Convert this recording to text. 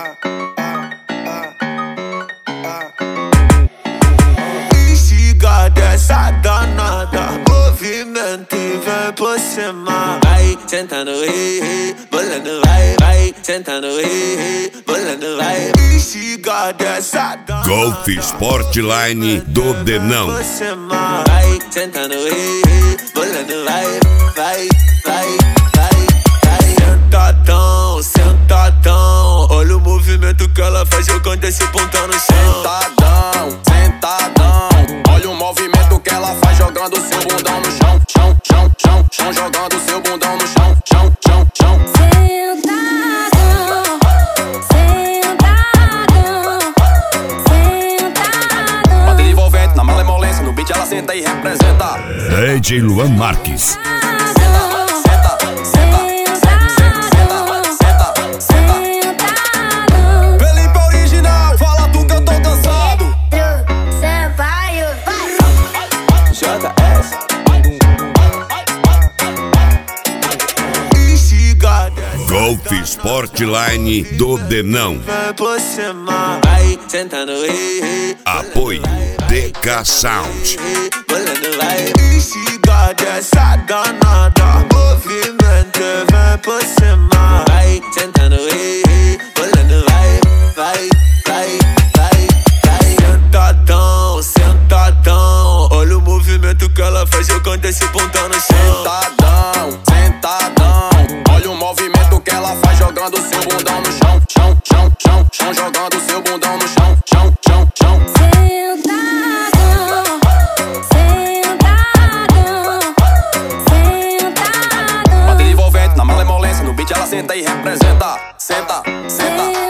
Instiga dessa danada, movimento e vem por cima. Vai sentando, bolando, vai sentando, bolando, vai. Instiga dessa danada, Golf Sportline do Denão. por cima. Vai sentando, bolando, vai. Sentadão, sentadão, olha o movimento que ela faz jogando esse pontão no chão. Sentadão, olha o movimento que ela faz jogando seu bundão no chão. Chão, jogando seu bundão no chão. Bater envolvente na malemolência, no beat ela senta e representa. DJ Luan Marques. Felipe original, fala tu que eu tô cansado. JS. Instiga dessa Golf Sportline do Denão. vem por cima. Vai sentando, Apoio DK Sound. bolando, vai. Instiga dessa danada, movimento e vem por cima. Vai sentando, bolando, vai. Sentadão, sentadão, olha o movimento que ela faz jogando esse pontão no chão. Sentadão, olha o movimento que ela faz jogando seu bundão no chão. Chão, jogando seu bundão no chão. Bater envolvente na malemolência, no beat ela senta e representa. Senta.